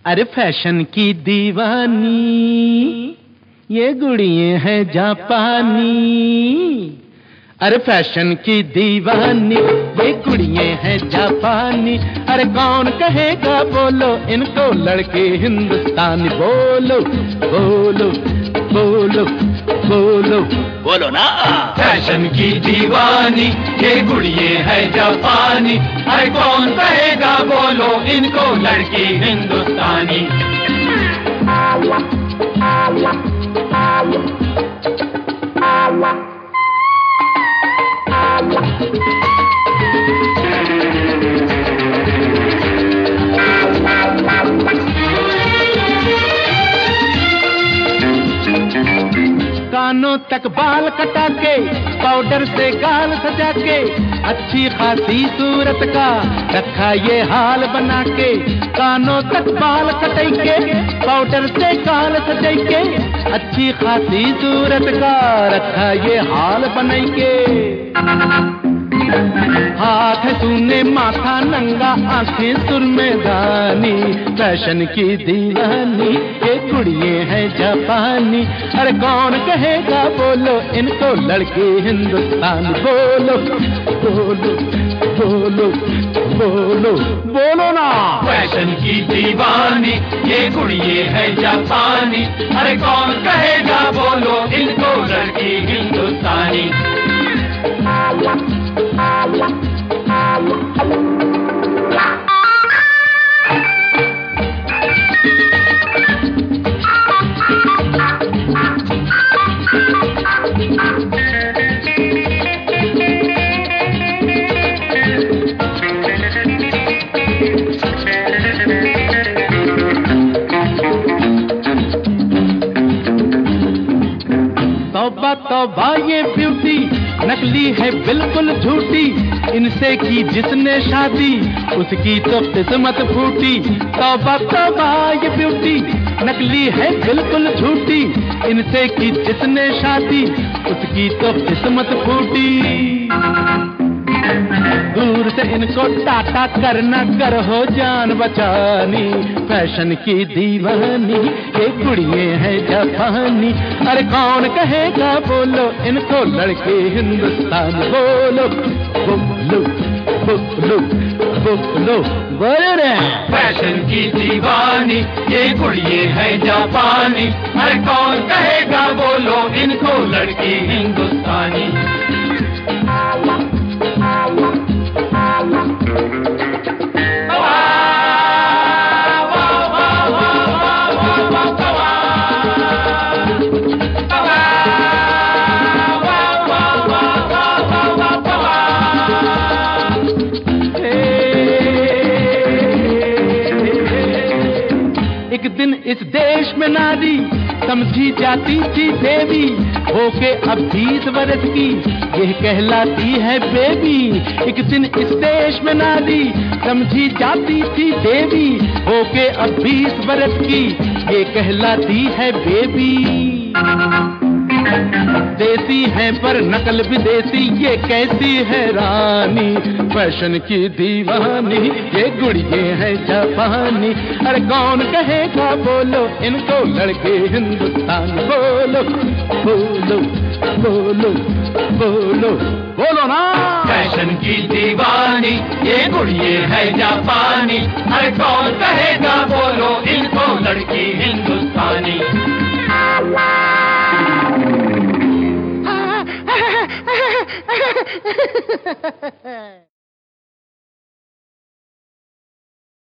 अरे फैशन की दीवानी ये गुड़िये हैं जापानी। अरे फैशन की दीवानी ये गुड़िये हैं जापानी। अरे कौन कहेगा बोलो इनको लड़के हिंदुस्तानी। बोलो बोलो बोलो बोलो बोलो ना। फैशन की दीवानी ये गुड़िये है जापानी। अरे कौन कहेगा बोलो इनको लड़की हिंदुस्तानी। कानों तक बाल कटा के पाउडर से गाल सजा के अच्छी खासी सूरत का रखा ये हाल बना के। कानों तक बाल कटाई के पाउडर से गाल सजाई के अच्छी खासी सूरत का रखा ये हाल बनाई के। हाथ सूने माथा नंगा आंखें सुरमेदानी। फैशन की दीवानी ये गुड़िये हैं जापानी। अरे कौन कहेगा बोलो इनको लड़के हिंदुस्तानी। बोलो बोलो बोलो बोलो बोलो ना। फैशन की दीवानी ये गुड़िये है जापानी। अरे कौन कहेगा बोलो इनको लड़की हिंदुस्तानी। तौबा तौबा ये ब्यूटी नकली है बिल्कुल झूठी। इनसे की जिसने शादी उसकी तो किस्मत फूटी। तौबा तौबा ये ब्यूटी नकली है बिल्कुल झूठी। इनसे की जिसने शादी उसकी तो किस्मत फूटी। दूर से इनको टाटा करना कर हो जान बचानी। फैशन की दीवानी ये गुड़िये हैं जापानी। अरे कौन कहेगा बोलो इनको लड़के हिंदुस्तानी। बोलो बोलो बोलो बोलो बोलो रे। फैशन की दीवानी ये गुड़िये है जापानी। अरे कौन कहेगा बोलो इनको लड़की हिंदुस्तानी। एक दिन इस देश में नारी समझी जाती थी देवी। होके अब 20 वर्ष की यह कहलाती है बेबी। एक दिन इस देश में नारी समझी जाती थी देवी। होके अब 20 वर्ष की ये कहलाती है बेबी। देसी है पर नकल विदेशी ये कैसी है रानी। फैशन की दीवानी ये गुड़िये हैं जापानी। अरे कौन कहेगा बोलो इनको लड़के हिंदुस्तानी। बोलो बोलो बोलो बोलो बोलो ना। फैशन की दीवानी ये गुड़िये है जापानी। अरे कौन कहेगा बोलो इनको लड़की हिंदुस्तानी।